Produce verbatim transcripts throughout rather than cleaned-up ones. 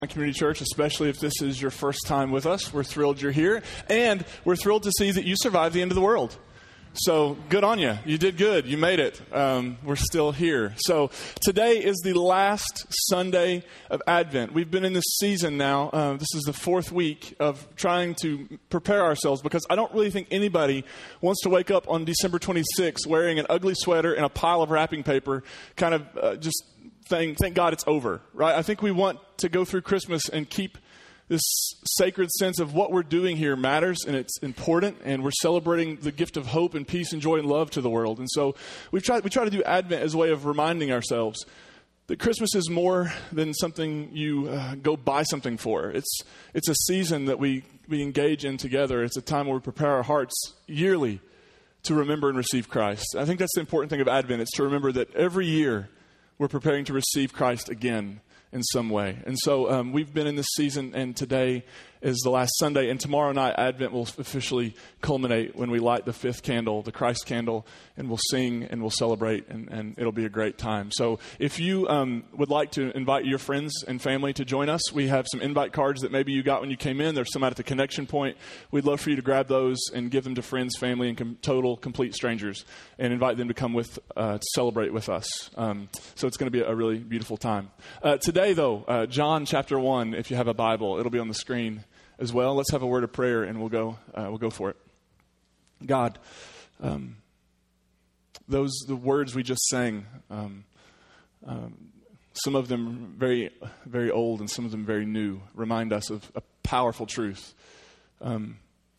Community Church, especially if this is your first time with us. We're thrilled you're here, and we're thrilled to see that you survived the end of the world. So good on you. You did good. You made it. Um, we're still here. So today is the last Sunday of Advent. We've been in this season now. Uh, this is the fourth week of trying to prepare ourselves, because I don't really think anybody wants to wake up on December twenty-sixth wearing an ugly sweater and a pile of wrapping paper, kind of uh, just Thank, thank God it's over, right? I think we want to go through Christmas and keep this sacred sense of what we're doing here matters, and it's important, and we're celebrating the gift of hope and peace and joy and love to the world. And so we try, we try to do Advent as a way of reminding ourselves that Christmas is more than something you uh, go buy something for. It's it's a season that we, we engage in together. It's a time where we prepare our hearts yearly to remember and receive Christ. I think that's the important thing of Advent. It's to remember that every year we're preparing to receive Christ again in some way. And so um, we've been in this season, and today is the last Sunday, and tomorrow night Advent will officially culminate when we light the fifth candle, the Christ candle, and we'll sing and we'll celebrate, and, and it'll be a great time. So if you um, would like to invite your friends and family to join us, we have some invite cards that maybe you got when you came in. There's some out at the connection point. We'd love for you to grab those and give them to friends, family, and com- total, complete strangers, and invite them to come with uh, to celebrate with us. Um, so it's going to be a really beautiful time. Uh, today, though, uh, John chapter one, if you have a Bible, it'll be on the screen as well. Let's have a word of prayer, and we'll go. Uh, we'll go for it. God, um, those the words we just sang. Um, um, some of them very, very old, and some of them very new. Remind us of a powerful truth um,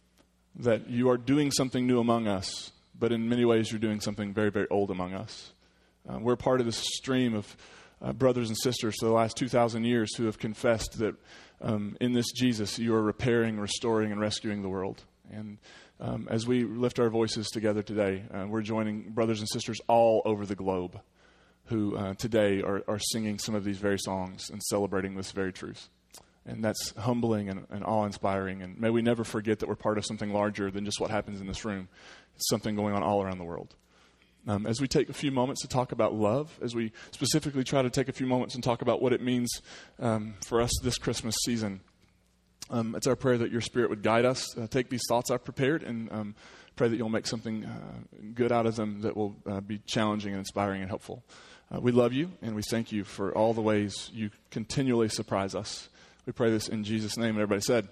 that you are doing something new among us, but in many ways you're doing something very, very old among us. Uh, we're part of this stream of uh, brothers and sisters for the last two thousand years who have confessed that Um, in this Jesus, you are repairing, restoring, and rescuing the world. And um, as we lift our voices together today, uh, we're joining brothers and sisters all over the globe who uh, today are, are singing some of these very songs and celebrating this very truth. And that's humbling and, and awe-inspiring. And may we never forget that we're part of something larger than just what happens in this room. It's something going on all around the world. Um, as we take a few moments to talk about love, as we specifically try to take a few moments and talk about what it means um, for us this Christmas season, um, it's our prayer that your Spirit would guide us. Uh, take these thoughts I've prepared and um, pray that you'll make something uh, good out of them that will uh, be challenging and inspiring and helpful. Uh, we love you, and we thank you for all the ways you continually surprise us. We pray this in Jesus' name, and everybody said,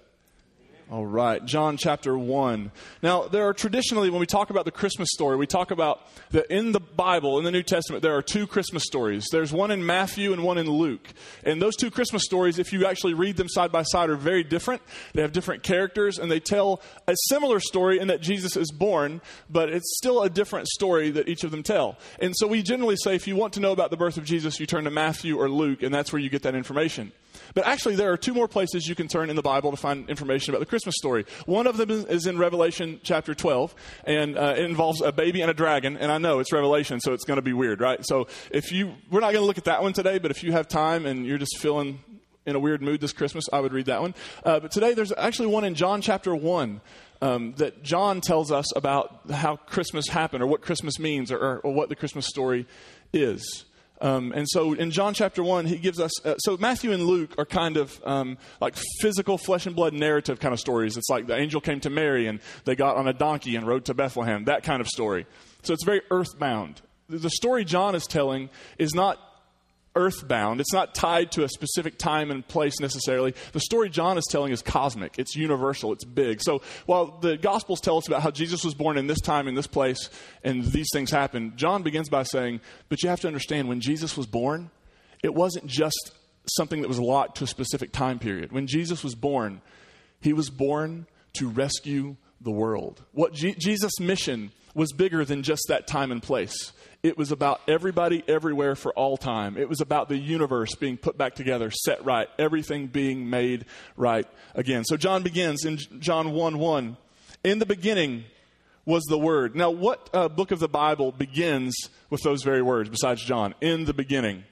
all right, John chapter one. Now, there are traditionally, when we talk about the Christmas story, we talk about that in the Bible, in the New Testament, there are two Christmas stories. There's one in Matthew and one in Luke. And those two Christmas stories, if you actually read them side by side, are very different. They have different characters, and they tell a similar story in that Jesus is born, but it's still a different story that each of them tell. And so we generally say, if you want to know about the birth of Jesus, you turn to Matthew or Luke, and that's where you get that information. But actually, there are two more places you can turn in the Bible to find information about the Christmas story. One of them is in Revelation chapter twelve, and uh, it involves a baby and a dragon. And I know it's Revelation, so it's going to be weird, right? So if you, we're not going to look at that one today, but if you have time and you're just feeling in a weird mood this Christmas, I would read that one. Uh, but today, there's actually one in John chapter one um, that John tells us about how Christmas happened, or what Christmas means, or, or, or what the Christmas story is. Um, and so in John chapter one, he gives us, uh, so Matthew and Luke are kind of um, like physical flesh and blood narrative kind of stories. It's like the angel came to Mary and they got on a donkey and rode to Bethlehem, that kind of story. So it's very earthbound. The story John is telling is not earthbound. It's not tied to a specific time and place necessarily. The story John is telling is cosmic. It's universal. It's big. So while the Gospels tell us about how Jesus was born in this time, in this place, and these things happened, John begins by saying, but you have to understand, when Jesus was born, it wasn't just something that was locked to a specific time period. When Jesus was born, he was born to rescue the world. What G- Jesus' mission was bigger than just that time and place. It was about everybody, everywhere, for all time. It was about the universe being put back together, set right, everything being made right again. So John begins in John one one. In the beginning was the Word. Now, what uh, book of the Bible begins with those very words besides John? In the beginning.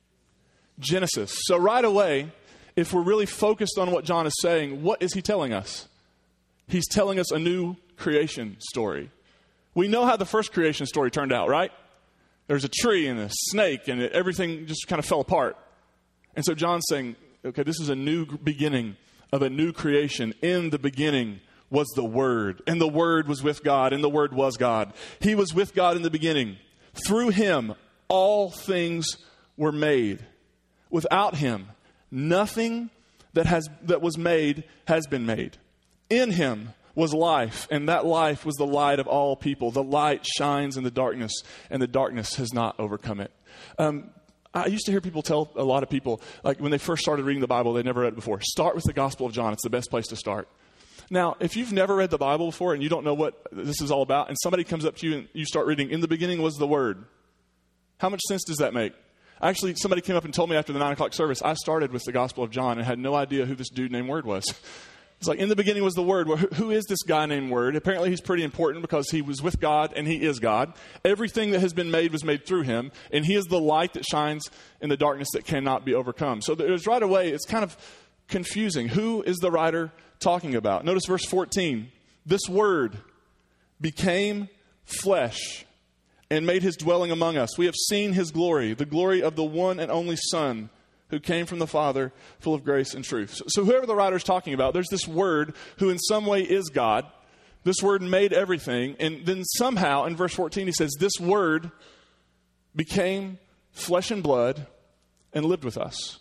Genesis. So right away, if we're really focused on what John is saying, what is he telling us? He's telling us a new creation story. We know how the first creation story turned out, right? There's a tree and a snake, and it, everything just kind of fell apart. And so John's saying, Okay, this is a new beginning of a new creation. In the beginning was the Word, and the Word was with God, and the Word was God. He was with God in the beginning. Through him, all things were made. Without him, nothing that has that was made has been made. In him was life, and that life was the light of all people. The light shines in the darkness, and the darkness has not overcome it. Um, I used to hear people tell a lot of people, like when they first started reading the Bible, they'd never read it before. Start with the Gospel of John. It's the best place to start. Now, if you've never read the Bible before and you don't know what this is all about, and somebody comes up to you and you start reading, in the beginning was the Word, how much sense does that make? Actually, somebody came up and told me after the nine o'clock service, I started with the Gospel of John and had no idea who this dude named Word was. It's like, in the beginning was the Word. Well, who is this guy named Word? Apparently he's pretty important because he was with God and he is God. Everything that has been made was made through him, and he is the light that shines in the darkness that cannot be overcome. So there's right away, it's kind of confusing. Who is the writer talking about? Notice verse fourteen. This Word became flesh and made his dwelling among us. We have seen his glory, the glory of the one and only Son who came from the Father, full of grace and truth. So, so whoever the writer is talking about, there's this Word who in some way is God. This Word made everything. And then somehow in verse fourteen he says, this Word became flesh and blood and lived with us.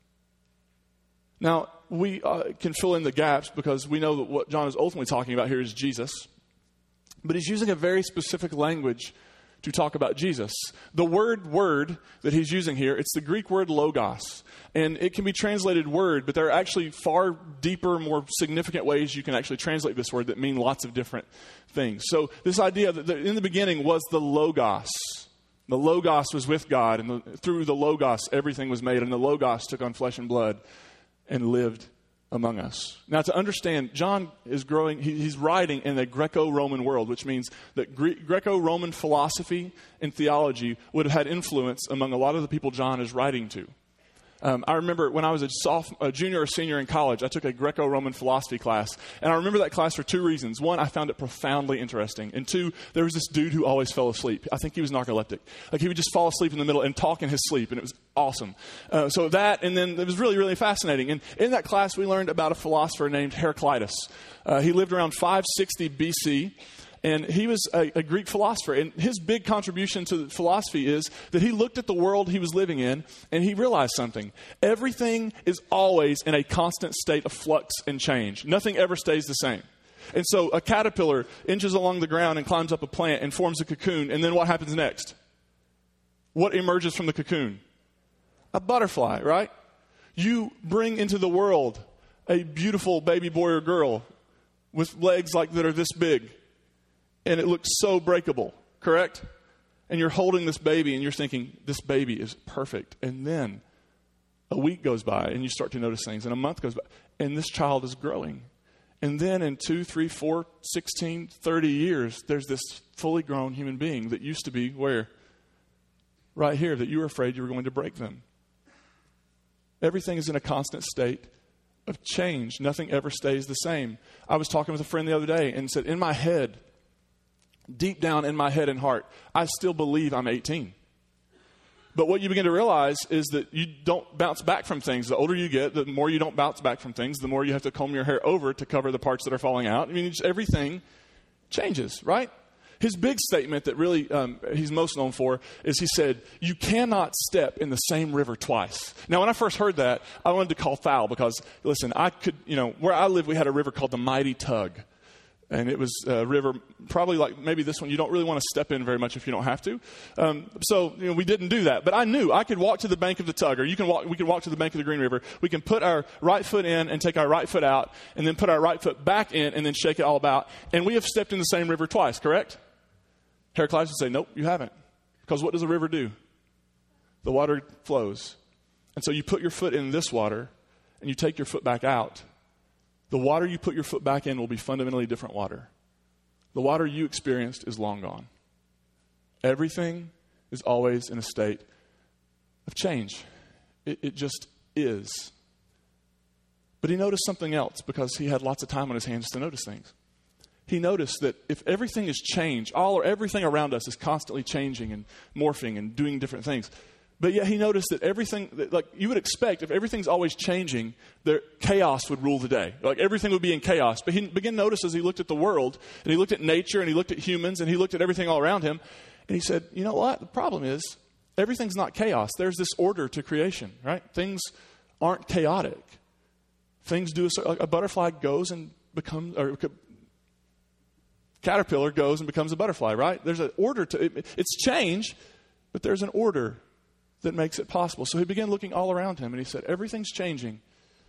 Now, we uh, can fill in the gaps because we know that what John is ultimately talking about here is Jesus. But he's using a very specific language to talk about Jesus. The word word that he's using here, it's the Greek word logos. And it can be translated word, but there are actually far deeper, more significant ways you can actually translate this word that mean lots of different things. So this idea that the, in the beginning was the logos. The logos was with God, and the, through the logos everything was made, and the logos took on flesh and blood and lived among us. Now, to understand, John is growing, he, he's writing in a Greco-Roman world, which means that Gre- Greco-Roman philosophy and theology would have had influence among a lot of the people John is writing to. Um, I remember when I was a, sophomore, a junior or senior in college, I took a Greco-Roman philosophy class. And I remember that class for two reasons. One, I found it profoundly interesting. And two, there was this dude who always fell asleep. I think he was narcoleptic. Like he would just fall asleep in the middle and talk in his sleep. And it was awesome. Uh, so that, and then it was really, really fascinating. And in that class, we learned about a philosopher named Heraclitus. Uh, he lived around five sixty B C. And he was a, a Greek philosopher. And his big contribution to philosophy is that he looked at the world he was living in and he realized something. Everything is always in a constant state of flux and change. Nothing ever stays the same. And so a caterpillar inches along the ground and climbs up a plant and forms a cocoon. And then what happens next? What emerges from the cocoon? A butterfly, right? You bring into the world a beautiful baby boy or girl with legs like that are this big. And it looks so breakable, correct? And you're holding this baby and you're thinking, this baby is perfect. And then a week goes by and you start to notice things. And a month goes by and this child is growing. And then in two, three, four, sixteen, thirty years, there's this fully grown human being that used to be where? Right here, that you were afraid you were going to break them. Everything is in a constant state of change. Nothing ever stays the same. I was talking with a friend the other day and said, in my head, deep down in my head and heart, I still believe I'm eighteen. But what you begin to realize is that you don't bounce back from things. The older you get, the more you don't bounce back from things, the more you have to comb your hair over to cover the parts that are falling out. I mean, just everything changes, right? His big statement that really um, he's most known for is he said, you cannot step in the same river twice. Now, when I first heard that, I wanted to call foul because, listen, I could, you know, where I live, we had a river called the Mighty Tug. And it was a river, probably like maybe this one, you don't really want to step in very much if you don't have to. Um, so, you know, we didn't do that. But I knew I could walk to the bank of the Tug, or you can walk, we can walk to the bank of the Green River. We can put our right foot in and take our right foot out, and then put our right foot back in and then shake it all about. And we have stepped in the same river twice, correct? Heraclitus would say, nope, you haven't. Because what does a river do? The water flows. And so you put your foot in this water, and you take your foot back out. The water you put your foot back in will be fundamentally different water. The water you experienced is long gone. Everything is always in a state of change. It, it just is. But he noticed something else because he had lots of time on his hands to notice things. He noticed that if everything is changed, all or everything around us is constantly changing and morphing and doing different things, But yet he noticed that everything, that, like you would expect, if everything's always changing, there, chaos would rule the day. Like everything would be in chaos. But he began to notice as he looked at the world, and he looked at nature, and he looked at humans, and he looked at everything all around him, and he said, you know what? The problem is, everything's not chaos. There's this order to creation, right? Things aren't chaotic. Things do, a, like a butterfly goes and becomes, or caterpillar goes and becomes a butterfly, right? There's an order to it. It's change, but there's an order that makes it possible. So he began looking all around him, and he said, everything's changing,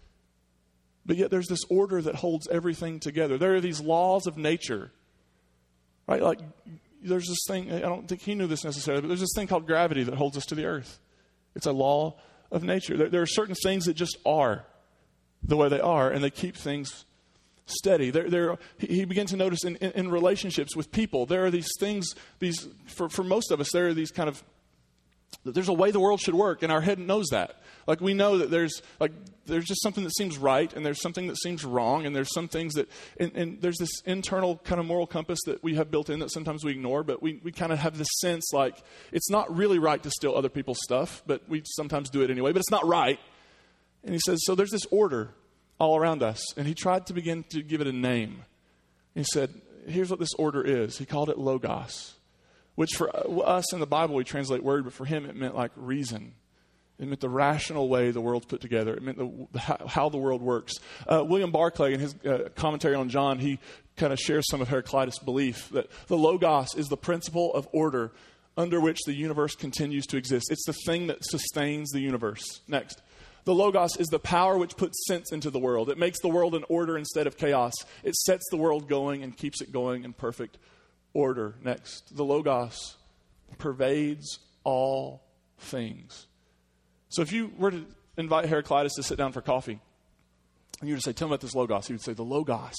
but yet there's this order that holds everything together. There are these laws of nature, right? Like there's this thing, I don't think he knew this necessarily, but there's this thing called gravity that holds us to the earth. It's a law of nature. There, there are certain things that just are the way they are, and they keep things steady. There, there, he began to notice in, in, in relationships with people, there are these things, these for, for most of us, there are these kind of, there's a way the world should work, and our head knows that. Like we know that there's like there's just something that seems right, and there's something that seems wrong, and there's some things that, and, and there's this internal kind of moral compass that we have built in that sometimes we ignore, but we, we kind of have this sense like it's not really right to steal other people's stuff, but we sometimes do it anyway, but it's not right. And he says, so there's this order all around us, and he tried to begin to give it a name. He said, here's what this order is. He called it Logos, which for us in the Bible we translate word, but for him it meant like reason. It meant the rational way the world's put together. It meant the, how the world works. Uh, William Barclay, in his uh, commentary on John, he kind of shares some of Heraclitus' belief that the Logos is the principle of order under which the universe continues to exist. It's the thing that sustains the universe. Next. The Logos is the power which puts sense into the world. It makes the world an order instead of chaos. It sets the world going and keeps it going in perfect order. Next. The Logos pervades all things. So if you were to invite Heraclitus to sit down for coffee, and you were to say, tell him about this Logos, he would say, the Logos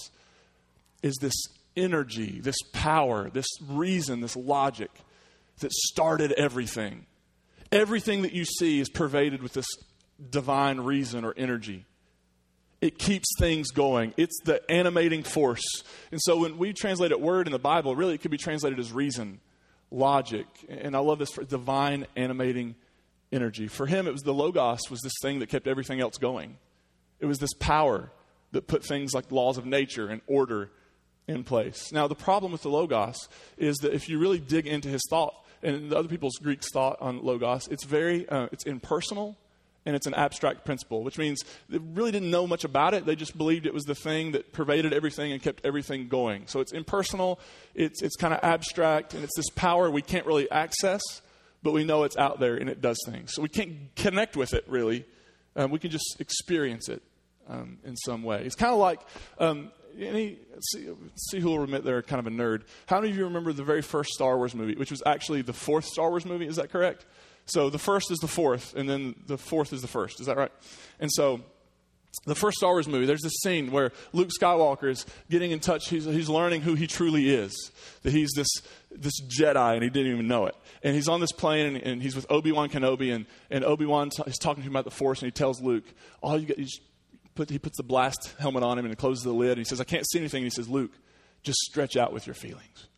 is this energy, this power, this reason, this logic that started everything. Everything that you see is pervaded with this divine reason or energy. It keeps things going. It's the animating force. And so when we translate it word in the Bible, really it could be translated as reason, logic. And I love this for divine animating energy. For him, it was the Logos was this thing that kept everything else going. It was this power that put things like laws of nature and order in place. Now, the problem with the Logos is that if you really dig into his thought and the other people's Greek thought on Logos, it's very, uh, it's impersonal. And it's an abstract principle, which means they really didn't know much about it. They just believed it was the thing that pervaded everything and kept everything going. So it's impersonal, it's it's kind of abstract, and it's this power we can't really access, but we know it's out there and it does things. So we can't connect with it, really. Um, we can just experience it um, in some way. It's kind of like, um, any, let's see, let's see who will admit they're kind of a nerd. How many of you remember the very first Star Wars movie, which was actually the fourth Star Wars movie? Is that correct? So the first is the fourth, and then the fourth is the first. Is that right? And so the first Star Wars movie, there's this scene where Luke Skywalker is getting in touch. He's, he's learning who he truly is, that he's this this Jedi, and he didn't even know it. And he's on this plane, and, and he's with Obi-Wan Kenobi, and, and Obi-Wan t- is talking to him about the Force, and he tells Luke, all you got, you just put, he puts the blast helmet on him, and he closes the lid, and he says, I can't see anything. And he says, Luke, just stretch out with your feelings.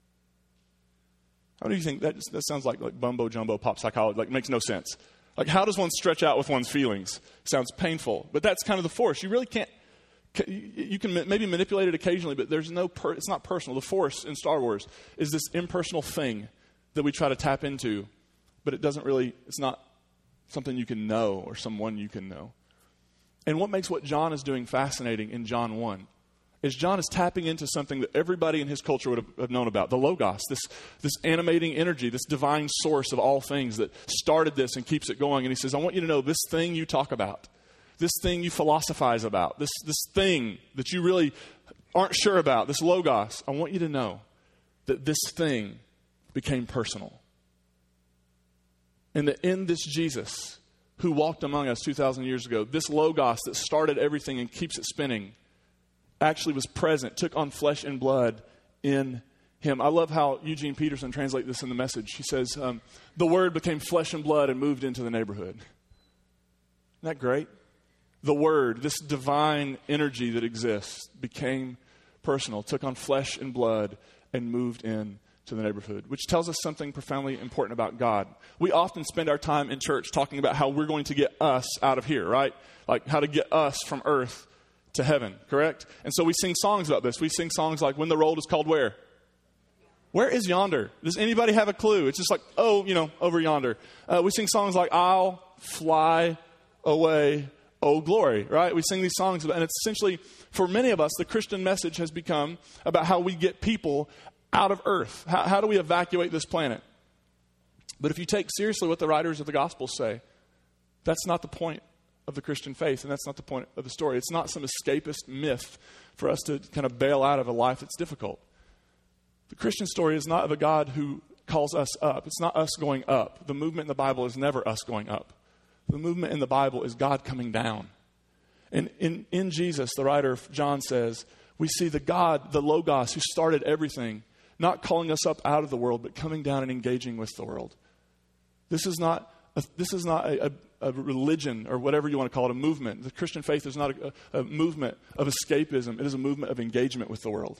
How do you think that, that sounds like, like bumbo jumbo pop psychology? Like, makes no sense. Like, how does one stretch out with one's feelings? Sounds painful, but that's kind of the Force. You really can't. You can maybe manipulate it occasionally, but there's no. Per, it's not personal. The Force in Star Wars is this impersonal thing that we try to tap into, but it doesn't really. It's not something you can know or someone you can know. And what makes what John is doing fascinating in John one is John is tapping into something that everybody in his culture would have, have known about, the Logos, this, this animating energy, this divine source of all things that started this and keeps it going. And he says, I want you to know this thing you talk about, this thing you philosophize about, this, this thing that you really aren't sure about, this Logos, I want you to know that this thing became personal. And that in this Jesus who walked among us two thousand years ago, this Logos that started everything and keeps it spinning, actually was present, took on flesh and blood in him. I love how Eugene Peterson translates this in the Message. He says, um, the Word became flesh and blood and moved into the neighborhood. Isn't that great? The Word, this divine energy that exists, became personal, took on flesh and blood and moved in to the neighborhood, which tells us something profoundly important about God. We often spend our time in church talking about how we're going to get us out of here, right? Like how to get us from earth to heaven, correct? And so we sing songs about this. We sing songs like When the Road is Called Where? Where is yonder? Does anybody have a clue? It's just like, oh, you know, over yonder. Uh, we sing songs like I'll fly away, oh glory, right? We sing these songs about, and it's essentially, for many of us, the Christian message has become about how we get people out of earth. How, how do we evacuate this planet? But if you take seriously what the writers of the gospel say, that's not the point of the Christian faith, and that's not the point of the story. It's not some escapist myth for us to kind of bail out of a life that's difficult. The Christian story is not of a God who calls us up. It's not us going up. The movement in the Bible is never us going up. The movement in the Bible is God coming down. And in, in Jesus, the writer of John says, we see the God, the Logos, who started everything, not calling us up out of the world, but coming down and engaging with the world. This is not a, this is not a, a, a religion or whatever you want to call it, a movement. The Christian faith is not a, a movement of escapism. It is a movement of engagement with the world.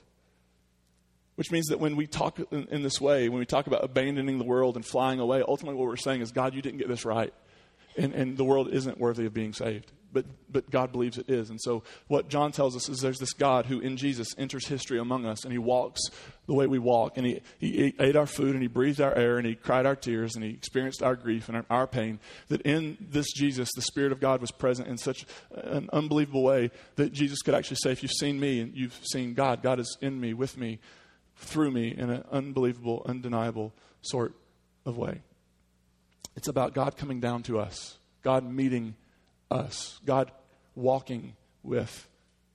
Which means that when we talk in, in this way, when we talk about abandoning the world and flying away, ultimately what we're saying is, God, you didn't get this right. And, and the world isn't worthy of being saved. But but God believes it is. And so what John tells us is there's this God who in Jesus enters history among us, and he walks the way we walk. And he, he ate our food, and he breathed our air, and he cried our tears, and he experienced our grief and our, our pain. That in this Jesus, the Spirit of God was present in such an unbelievable way that Jesus could actually say, if you've seen me and you've seen God, God is in me, with me, through me in an unbelievable, undeniable sort of way. It's about God coming down to us, God meeting us, God walking with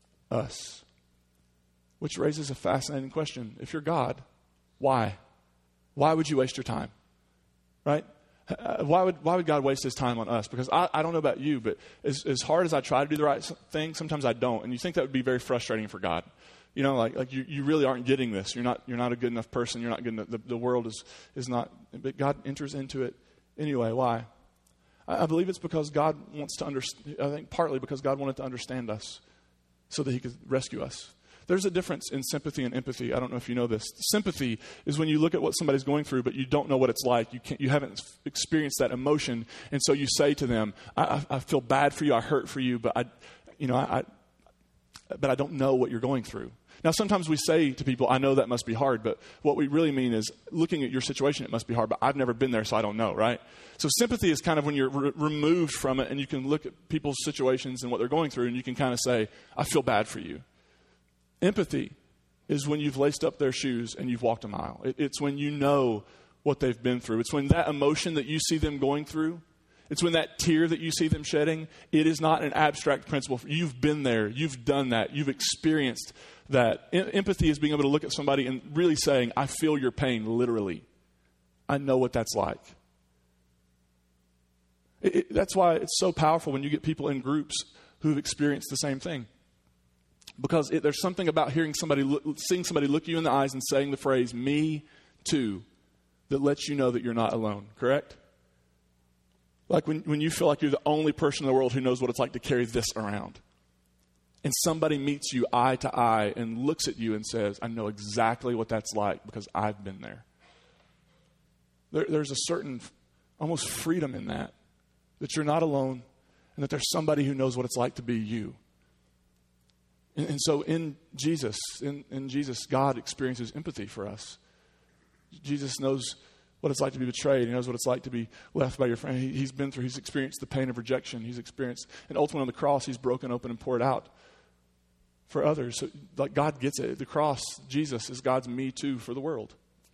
us. Which raises a fascinating question. If you're God, why? Why would you waste your time? Right? Why would why would God waste his time on us? Because I, I don't know about you, but as, as hard as I try to do the right thing, sometimes I don't. And you think that would be very frustrating for God. You know, like like you, you really aren't getting this. You're not you're not a good enough person. You're not good enough. The, the world is is not. But God enters into it anyway. Why? I, I believe it's because God wants to understand. I think partly because God wanted to understand us, so that he could rescue us. There's a difference in sympathy and empathy. I don't know if you know this. Sympathy is when you look at what somebody's going through, but you don't know what it's like. You can't, you haven't experienced that emotion, and so you say to them, I, I, "I feel bad for you. I hurt for you, but I, you know, I, I, but I don't know what you're going through." Now, sometimes we say to people, "I know that must be hard," but what we really mean is, looking at your situation, it must be hard, but I've never been there, so I don't know, right? So sympathy is kind of when you're re- removed from it, and you can look at people's situations and what they're going through, and you can kind of say, "I feel bad for you." Empathy is when you've laced up their shoes and you've walked a mile. It, it's when you know what they've been through. It's when that emotion that you see them going through, it's when that tear that you see them shedding, it is not an abstract principle. You've been there. You've done that. You've experienced that. Em- empathy is being able to look at somebody and really saying, I feel your pain, literally. I know what that's like. It, it, that's why it's so powerful when you get people in groups who've experienced the same thing. Because it, there's something about hearing somebody, look, seeing somebody look you in the eyes and saying the phrase, me too, that lets you know that you're not alone, correct? Like when, when you feel like you're the only person in the world who knows what it's like to carry this around. And somebody meets you eye to eye and looks at you and says, I know exactly what that's like because I've been there. there there's a certain almost freedom in that, that you're not alone and that there's somebody who knows what it's like to be you. And, and so in Jesus, in, in Jesus, God experiences empathy for us. Jesus knows what it's like to be betrayed. He knows what it's like to be left by your friend. He, he's been through, he's experienced the pain of rejection. He's experienced, and ultimately on the cross, he's broken open and poured out for others. So, like, God gets it. The cross, Jesus, is God's me too for the world.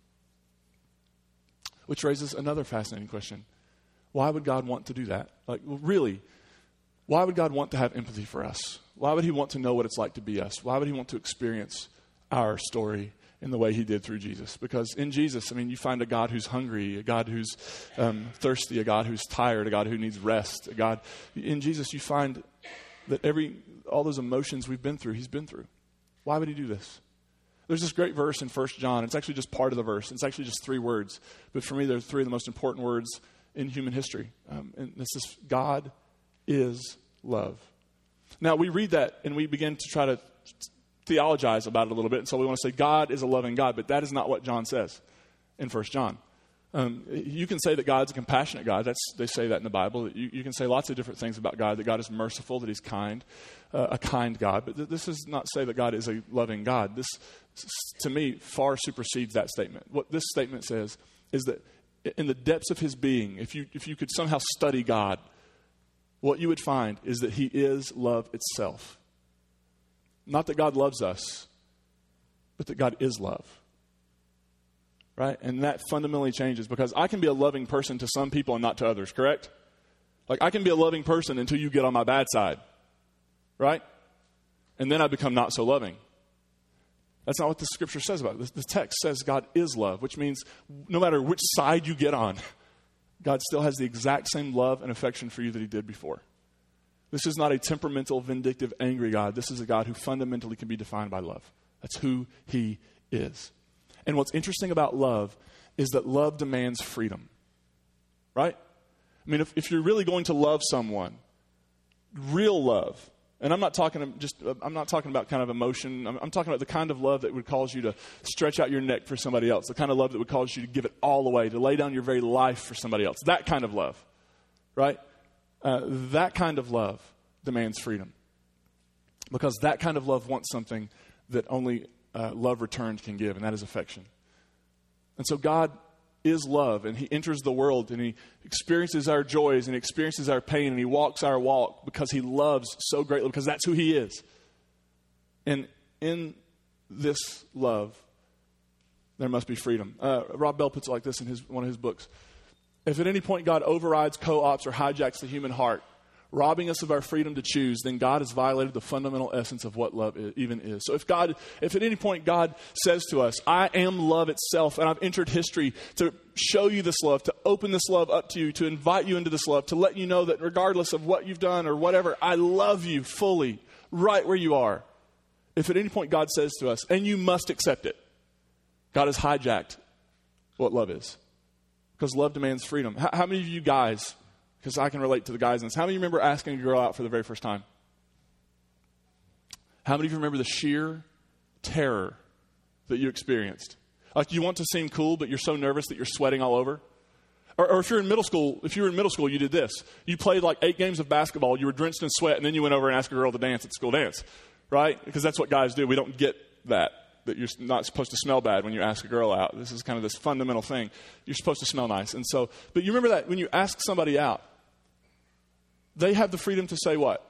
Which raises another fascinating question. Why would God want to do that? Like, well, really, why would God want to have empathy for us? Why would he want to know what it's like to be us? Why would he want to experience our story in the way he did through Jesus? Because in Jesus, I mean, you find a God who's hungry, a God who's um, thirsty, a God who's tired, a God who needs rest. A God in Jesus, you find that every all those emotions we've been through, he's been through. Why would he do this? There's this great verse in First John. It's actually just part of the verse. It's actually just three words. But for me, they're three of the most important words in human history. Um, and this is, God is love. Now, we read that and we begin to try to theologize about it a little bit. And so we want to say God is a loving God. But that is not what John says. in First John. Um, you can say that God's a compassionate God. That's, they say that in the Bible. You, you can say lots of different things about God, that God is merciful, that he's kind, uh, a kind God. But th- this does not say that God is a loving God. This, to me, far supersedes that statement. What this statement says is that in the depths of his being, if you, if you could somehow study God, what you would find is that he is love itself. Not that God loves us, but that God is love. Right? And that fundamentally changes, because I can be a loving person to some people and not to others, correct? Like, I can be a loving person until you get on my bad side. Right? And then I become not so loving. That's not what the scripture says about it. The text says God is love, which means no matter which side you get on, God still has the exact same love and affection for you that he did before. This is not a temperamental, vindictive, angry God. This is a God who fundamentally can be defined by love. That's who he is. And what's interesting about love is that love demands freedom, right? I mean, if, if you're really going to love someone, real love, and I'm not talking just, I'm not talking about kind of emotion. I'm, I'm talking about the kind of love that would cause you to stretch out your neck for somebody else, the kind of love that would cause you to give it all away, to lay down your very life for somebody else. That kind of love, right? Uh, that kind of love demands freedom, because that kind of love wants something that only Uh, love returned can give, and that is affection. And so God is love, and he enters the world, and he experiences our joys, and he experiences our pain, and he walks our walk because he loves so greatly, because that's who he is. And in this love, there must be freedom. Uh, Rob Bell puts it like this in his, one of his books. If at any point God overrides, co-opts, or hijacks the human heart, robbing us of our freedom to choose, then God has violated the fundamental essence of what love is, even is. So if God, if at any point God says to us, I am love itself, and I've entered history to show you this love, to open this love up to you, to invite you into this love, to let you know that regardless of what you've done or whatever, I love you fully, right where you are. If at any point God says to us, and you must accept it, God has hijacked what love is. Because love demands freedom. How, how many of you guys, because I can relate to the guys in this, how many of you remember asking a girl out for the very first time? How many of you remember the sheer terror that you experienced? Like, you want to seem cool, but you're so nervous that you're sweating all over? Or, or if you're in middle school, if you were in middle school, you did this. You played like eight games of basketball, you were drenched in sweat, and then you went over and asked a girl to dance at the school dance, right? Because that's what guys do. We don't get that, that you're not supposed to smell bad when you ask a girl out. This is kind of this fundamental thing. You're supposed to smell nice. And so, but you remember that when you ask somebody out, they have the freedom to say what?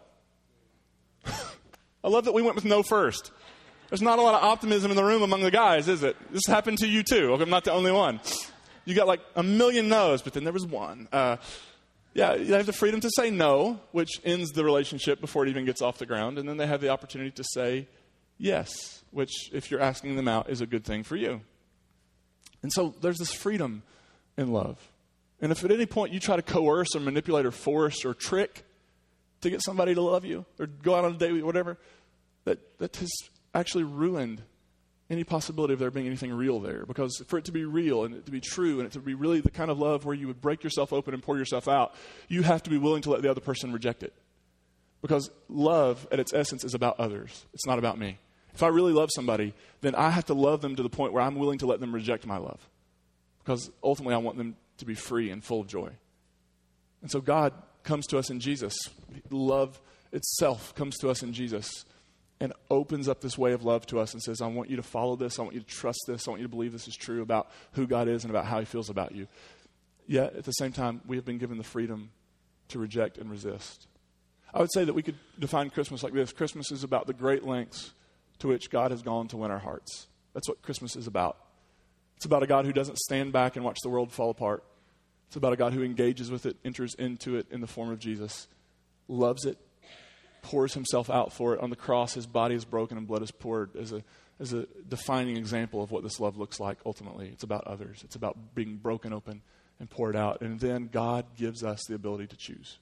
I love that we went with no first. There's not a lot of optimism in the room among the guys, is it? This happened to you too. Okay, I'm not the only one. You got like a million no's, but then there was one. Uh, yeah, they have the freedom to say no, which ends the relationship before it even gets off the ground. And then they have the opportunity to say yes, which, if you're asking them out, is a good thing for you. And so there's this freedom in love. And if at any point you try to coerce or manipulate or force or trick to get somebody to love you or go out on a date with you, whatever, that, that has actually ruined any possibility of there being anything real there. Because for it to be real and it to be true and it to be really the kind of love where you would break yourself open and pour yourself out, you have to be willing to let the other person reject it. Because love at its essence is about others. It's not about me. If I really love somebody, then I have to love them to the point where I'm willing to let them reject my love. Because ultimately I want them to be free and full of joy. And so God comes to us in Jesus. Love itself comes to us in Jesus and opens up this way of love to us and says, I want you to follow this. I want you to trust this. I want you to believe this is true about who God is and about how he feels about you. Yet at the same time, we have been given the freedom to reject and resist. I would say that we could define Christmas like this. Christmas is about the great lengths to which God has gone to win our hearts. That's what Christmas is about. It's about a God who doesn't stand back and watch the world fall apart. It's about a God who engages with it, enters into it in the form of Jesus, loves it, pours himself out for it. On the cross, his body is broken and blood is poured as a, as a defining example of what this love looks like ultimately. It's about others. It's about being broken open and poured out. And then God gives us the ability to choose.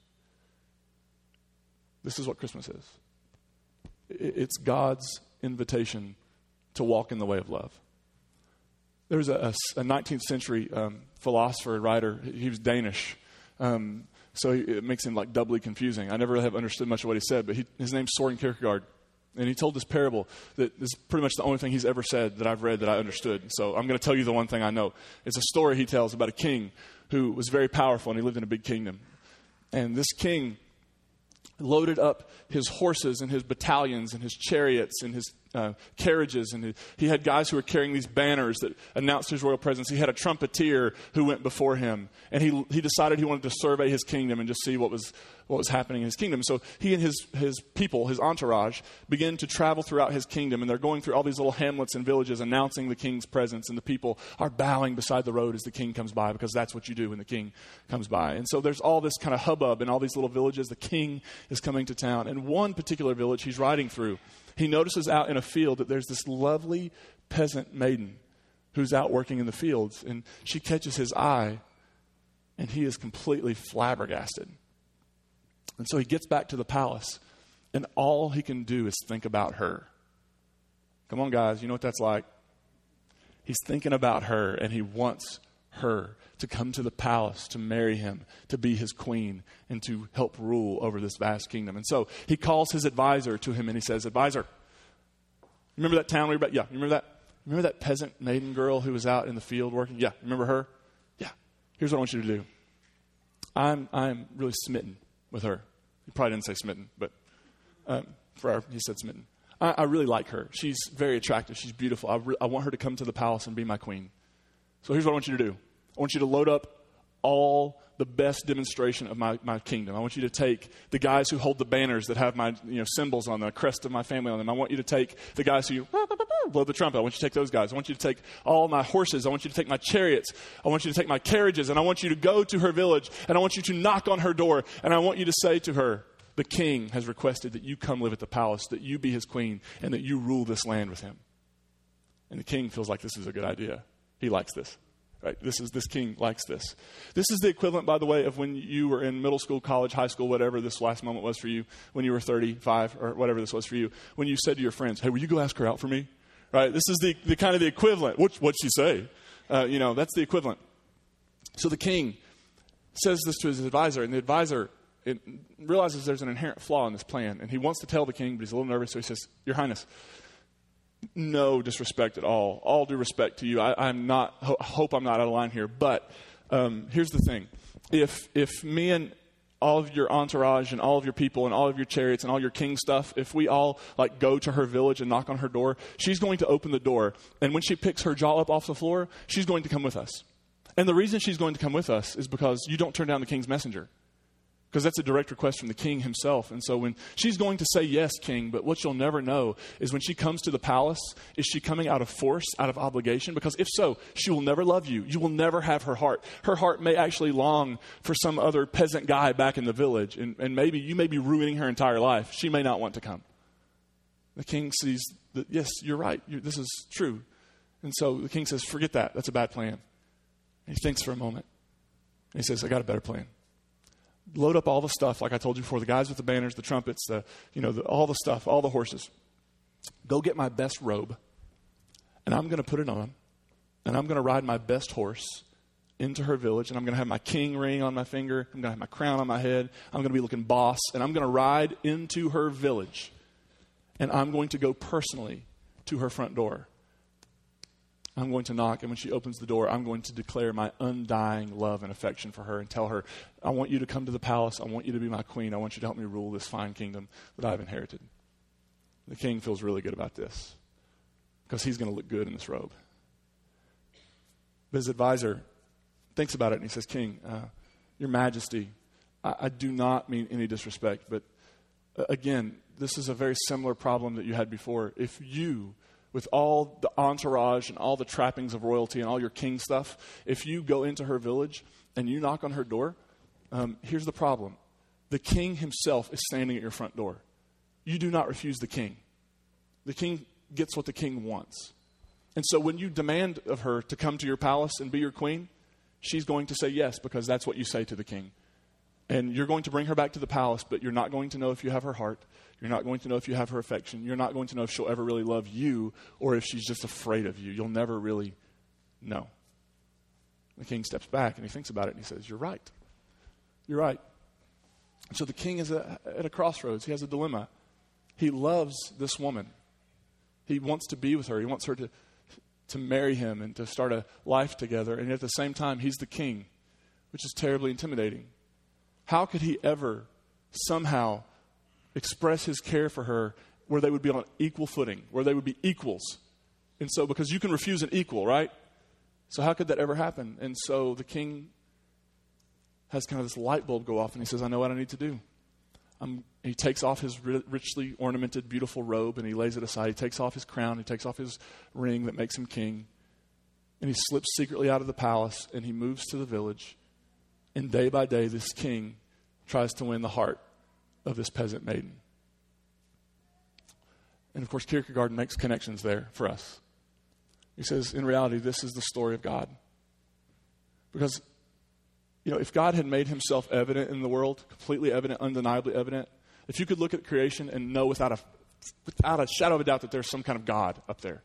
This is what Christmas is. It's God's invitation to walk in the way of love. There was a, a, a nineteenth century um, philosopher, writer. He was Danish. Um, so he, it makes him like doubly confusing. I never have understood much of what he said, but he, his name's Soren Kierkegaard. And he told this parable that is pretty much the only thing he's ever said that I've read that I understood. So I'm going to tell you the one thing I know. It's a story he tells about a king who was very powerful, and he lived in a big kingdom. And this king loaded up his horses and his battalions and his chariots and his uh, carriages. And his, he had guys who were carrying these banners that announced his royal presence. He had a trumpeter who went before him. And he he decided he wanted to survey his kingdom and just see what was what was happening in his kingdom. So he and his, his people, his entourage, begin to travel throughout his kingdom. And they're going through all these little hamlets and villages announcing the king's presence. And the people are bowing beside the road as the king comes by, because that's what you do when the king comes by. And so there's all this kind of hubbub in all these little villages. The king is coming to town. And one particular village he's riding through, he notices out in a field that there's this lovely peasant maiden who's out working in the fields. And she catches his eye, and he is completely flabbergasted. And so he gets back to the palace, and all he can do is think about her. Come on, guys, you know what that's like? He's thinking about her, and he wants her to come to the palace, to marry him, to be his queen, and to help rule over this vast kingdom. And so he calls his advisor to him, and he says, "Advisor, remember that town we were at? Yeah, you remember that? Remember that peasant maiden girl who was out in the field working? Yeah, remember her? Yeah. Here's what I want you to do. I'm I'm really smitten with her." He probably didn't say smitten, but um, for our, he said smitten. I, I really like her. She's very attractive. She's beautiful. I, re- I want her to come to the palace and be my queen. So here's what I want you to do. I want you to load up all the best demonstration of my, my kingdom. I want you to take the guys who hold the banners that have my you know symbols on the crest of my family on them. I want you to take the guys who blow the trumpet. I want you to take those guys. I want you to take all my horses. I want you to take my chariots. I want you to take my carriages. And I want you to go to her village. And I want you to knock on her door. And I want you to say to her, the king has requested that you come live at the palace, that you be his queen, and that you rule this land with him. And the king feels like this is a good idea. He likes this. Right? This is this king likes this. This is the equivalent, by the way, of when you were in middle school, college, high school, whatever this last moment was for you, when you were thirty-five or whatever this was for you, when you said to your friends, "Hey, will you go ask her out for me?" Right? This is the, the kind of the equivalent. What, what'd she say? Uh, you know, that's the equivalent. So the king says this to his advisor, and the advisor it, realizes there's an inherent flaw in this plan, and he wants to tell the king, but he's a little nervous, so he says, "Your Highness, no disrespect at all. All due respect to you. I, I'm not. Ho- hope I'm not out of line here. But um, here's the thing: if if me and all of your entourage and all of your people and all of your chariots and all your king stuff, if we all like go to her village and knock on her door, she's going to open the door, and when she picks her jaw up off the floor, she's going to come with us. And the reason she's going to come with us is because you don't turn down the king's messenger." Because that's a direct request from the king himself. And so when she's going to say, "Yes, king," but what you'll never know is when she comes to the palace, is she coming out of force, out of obligation? Because if so, she will never love you. You will never have her heart. Her heart may actually long for some other peasant guy back in the village. And, and maybe you may be ruining her entire life. She may not want to come. The king sees that, yes, you're right. You're, this is true. And so the king says, "Forget that. That's a bad plan." And he thinks for a moment. And he says, "I got a better plan. Load up all the stuff, like I told you before, the guys with the banners, the trumpets, the, you know, the, all the stuff, all the horses. Go get my best robe, and I'm going to put it on, and I'm going to ride my best horse into her village, and I'm going to have my king ring on my finger. I'm going to have my crown on my head. I'm going to be looking boss, and I'm going to ride into her village, and I'm going to go personally to her front door. I'm going to knock, and when she opens the door, I'm going to declare my undying love and affection for her and tell her, I want you to come to the palace. I want you to be my queen. I want you to help me rule this fine kingdom that I've inherited." The king feels really good about this because he's going to look good in this robe. But his advisor thinks about it, and he says, "King, uh, your majesty, I, I do not mean any disrespect, but uh, again, this is a very similar problem that you had before. If you, with all the entourage and all the trappings of royalty and all your king stuff, if you go into her village and you knock on her door, um, here's the problem. The king himself is standing at your front door. You do not refuse the king. The king gets what the king wants. And so when you demand of her to come to your palace and be your queen, she's going to say yes, because that's what you say to the king. And you're going to bring her back to the palace, but you're not going to know if you have her heart. You're not going to know if you have her affection. You're not going to know if she'll ever really love you or if she's just afraid of you. You'll never really know." The king steps back and he thinks about it and he says, "You're right. You're right." So the king is a, at a crossroads. He has a dilemma. He loves this woman. He wants to be with her. He wants her to, to marry him and to start a life together. And at the same time, he's the king, which is terribly intimidating. How could he ever somehow express his care for her where they would be on equal footing, where they would be equals? And so, because you can refuse an equal, right? So how could that ever happen? And so the king has kind of this light bulb go off, and he says, I know what I need to do. Um, he takes off his richly ornamented, beautiful robe, and he lays it aside. He takes off his crown. He takes off his ring that makes him king. And he slips secretly out of the palace, and he moves to the village. And day by day, this king tries to win the heart of this peasant maiden. And of course, Kierkegaard makes connections there for us. He says, in reality, this is the story of God. Because, you know, if God had made himself evident in the world, completely evident, undeniably evident, if you could look at creation and know without a, without a shadow of a doubt that there's some kind of God up there,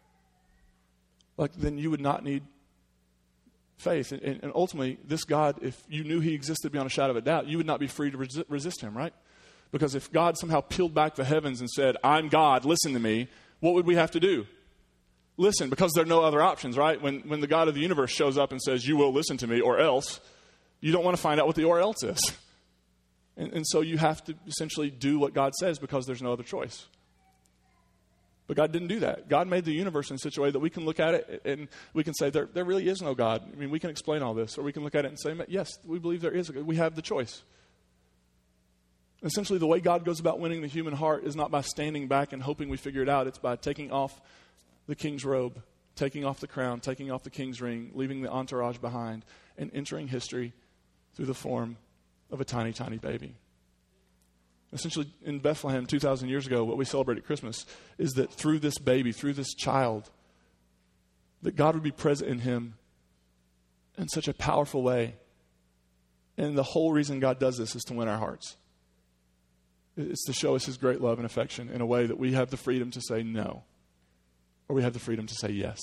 like, then you would not need faith. And, and ultimately, this God, if you knew he existed beyond a shadow of a doubt, you would not be free to resi- resist him, right? Because if God somehow peeled back the heavens and said, I'm God, listen to me, what would we have to do? Listen, because there are no other options, right? When when the God of the universe shows up and says, you will listen to me or else, you don't want to find out what the or else is. And, and so you have to essentially do what God says because there's no other choice. But God didn't do that. God made the universe in such a way that we can look at it and we can say, there, there really is no God. I mean, we can explain all this, or we can look at it and say, yes, we believe there is a God. We have the choice. Essentially, the way God goes about winning the human heart is not by standing back and hoping we figure it out. It's by taking off the king's robe, taking off the crown, taking off the king's ring, leaving the entourage behind, and entering history through the form of a tiny, tiny baby. Essentially, in Bethlehem two thousand years ago, what we celebrate at Christmas is that through this baby, through this child, that God would be present in him in such a powerful way. And the whole reason God does this is to win our hearts. It's to show us his great love and affection in a way that we have the freedom to say no, or we have the freedom to say yes.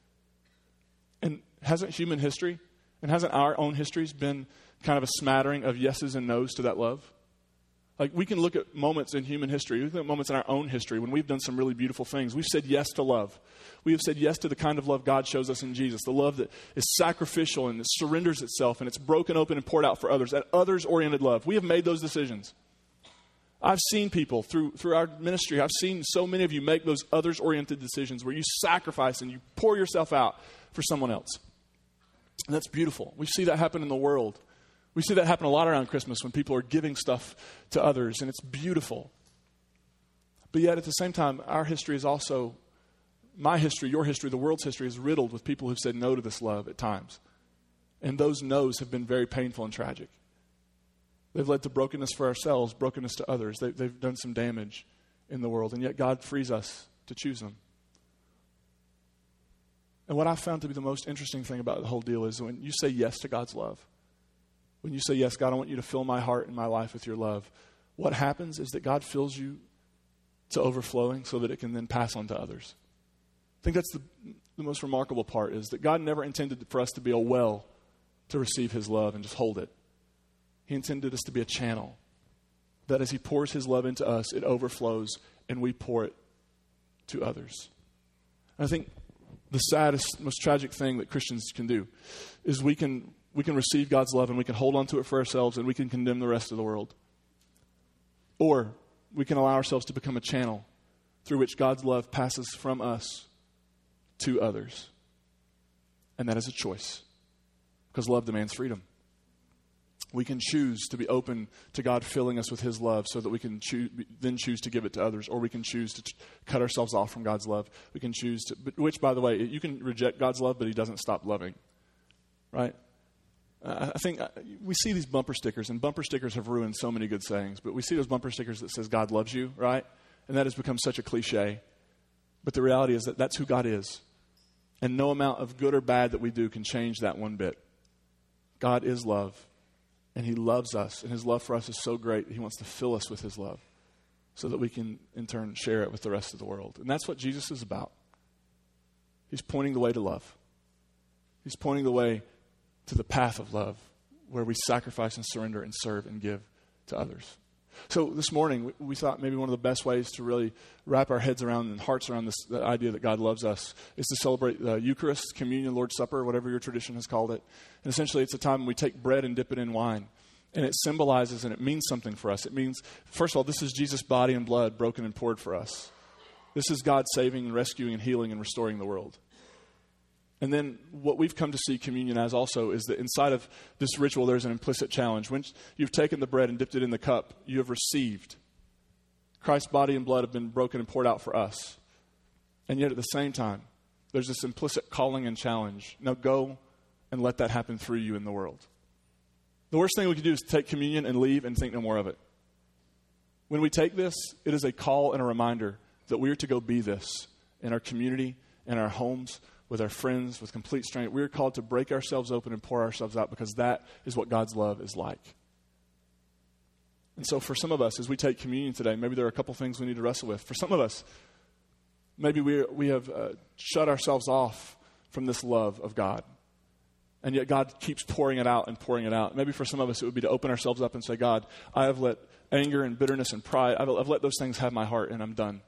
And hasn't human history, and hasn't our own histories been kind of a smattering of yeses and nos to that love? Like, we can look at moments in human history, we can look at moments in our own history when we've done some really beautiful things. We've said yes to love. We have said yes to the kind of love God shows us in Jesus, the love that is sacrificial and it surrenders itself and it's broken open and poured out for others, that others-oriented love. We have made those decisions. I've seen people through through our ministry, I've seen so many of you make those others-oriented decisions where you sacrifice and you pour yourself out for someone else. And that's beautiful. We see that happen in the world. We see that happen a lot around Christmas when people are giving stuff to others, and it's beautiful. But yet at the same time, our history is also, my history, your history, the world's history is riddled with people who've said no to this love at times. And those no's have been very painful and tragic. They've led to brokenness for ourselves, brokenness to others. They, they've done some damage in the world, and yet God frees us to choose them. And what I found to be the most interesting thing about the whole deal is when you say yes to God's love, when you say, yes, God, I want you to fill my heart and my life with your love, what happens is that God fills you to overflowing so that it can then pass on to others. I think that's the, the most remarkable part, is that God never intended for us to be a well to receive his love and just hold it. He intended us to be a channel, that as he pours his love into us, it overflows and we pour it to others. And I think the saddest, most tragic thing that Christians can do is we can we can receive God's love and we can hold on to it for ourselves and we can condemn the rest of the world. Or we can allow ourselves to become a channel through which God's love passes from us to others. And that is a choice, because love demands freedom. We can choose to be open to God filling us with his love so that we can choose, then choose to give it to others, or we can choose to cut ourselves off from God's love. We can choose to, which, by the way, you can reject God's love, but he doesn't stop loving, right? Uh, I think uh, we see these bumper stickers, and bumper stickers have ruined so many good sayings, but we see those bumper stickers that says God loves you, right? And that has become such a cliche. But the reality is that that's who God is. And no amount of good or bad that we do can change that one bit. God is love. And he loves us, and his love for us is so great, he wants to fill us with his love so that we can, in turn, share it with the rest of the world. And that's what Jesus is about. He's pointing the way to love. He's pointing the way to the path of love, where we sacrifice and surrender and serve and give to others. So this morning, we, we thought maybe one of the best ways to really wrap our heads around and hearts around this the idea that God loves us is to celebrate the Eucharist, communion, Lord's Supper, whatever your tradition has called it. And essentially, it's a time when we take bread and dip it in wine. And it symbolizes and it means something for us. It means, first of all, this is Jesus' body and blood broken and poured for us. This is God saving and rescuing and healing and restoring the world. And then what we've come to see communion as also is that inside of this ritual, there's an implicit challenge. When you've taken the bread and dipped it in the cup, you have received. Christ's body and blood have been broken and poured out for us. And yet at the same time, there's this implicit calling and challenge. Now go and let that happen through you in the world. The worst thing we can do is take communion and leave and think no more of it. When we take this, it is a call and a reminder that we are to go be this in our community, in our homes, with our friends, with complete strength. We are called to break ourselves open and pour ourselves out because that is what God's love is like. And so for some of us, as we take communion today, maybe there are a couple things we need to wrestle with. For some of us, maybe we we have uh, shut ourselves off from this love of God. And yet God keeps pouring it out and pouring it out. Maybe for some of us, it would be to open ourselves up and say, God, I have let anger and bitterness and pride, I've, I've let those things have my heart and I'm done.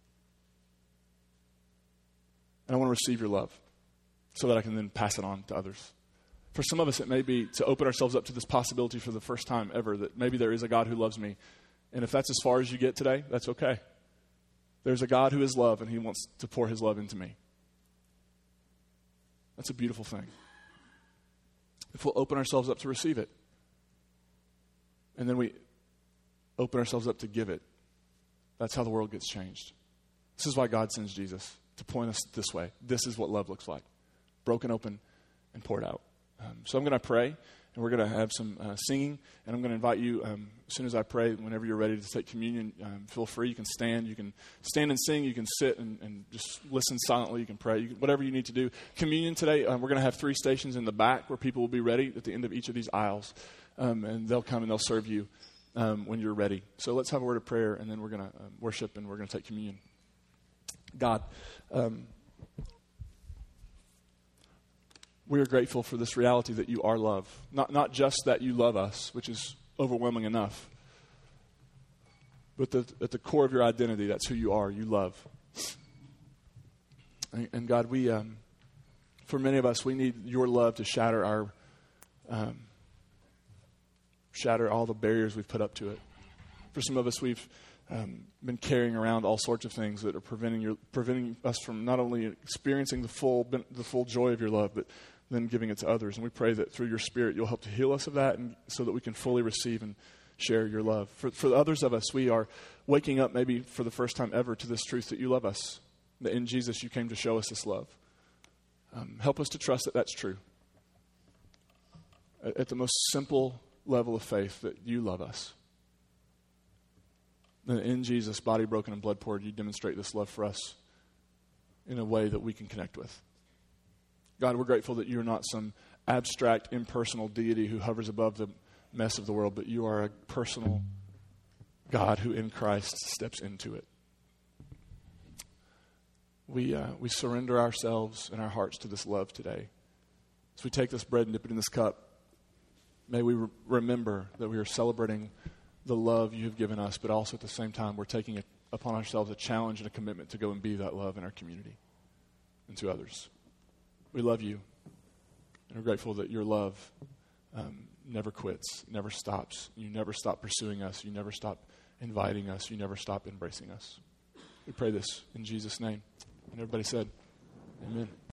And I want to receive your love so that I can then pass it on to others. For some of us, it may be to open ourselves up to this possibility for the first time ever that maybe there is a God who loves me. And if that's as far as you get today, that's okay. There's a God who is love and he wants to pour his love into me. That's a beautiful thing. If we'll open ourselves up to receive it, and then we open ourselves up to give it, that's how the world gets changed. This is why God sends Jesus, to point us this way. This is what love looks like, broken open and poured out. Um, so I'm going to pray, and we're going to have some uh, singing, and I'm going to invite you, um, as soon as I pray, whenever you're ready to take communion, um, feel free. You can stand. You can stand and sing. You can sit and, and just listen silently. You can pray. You can, whatever you need to do. Communion today, um, we're going to have three stations in the back where people will be ready at the end of each of these aisles, um, and they'll come and they'll serve you um, when you're ready. So let's have a word of prayer, and then we're going to um, worship, and we're going to take communion. God, um, we are grateful for this reality that you are love. Not not just that you love us, which is overwhelming enough, but the, at the core of your identity, that's who you are. You love. And, and God, we, um, for many of us, we need your love to shatter our, um, shatter all the barriers we've put up to it. For some of us, we've Um, been carrying around all sorts of things that are preventing your preventing us from not only experiencing the full the full joy of your love, but then giving it to others. And we pray that through your Spirit, you'll help to heal us of that, and so that we can fully receive and share your love. For for the others of us, we are waking up maybe for the first time ever to this truth that you love us, that in Jesus you came to show us this love. Um, help us to trust that that's true. At, at the most simple level of faith, that you love us. In Jesus, body broken and blood poured, you demonstrate this love for us in a way that we can connect with. God, we're grateful that you're not some abstract, impersonal deity who hovers above the mess of the world, but you are a personal God who in Christ steps into it. We uh, we surrender ourselves and our hearts to this love today. As we take this bread and dip it in this cup, may we re- remember that we are celebrating the love you have given us, but also at the same time, we're taking it upon ourselves a challenge and a commitment to go and be that love in our community and to others. We love you, and we're grateful that your love um, never quits, never stops. You never stop pursuing us. You never stop inviting us. You never stop embracing us. We pray this in Jesus' name. And everybody said, amen.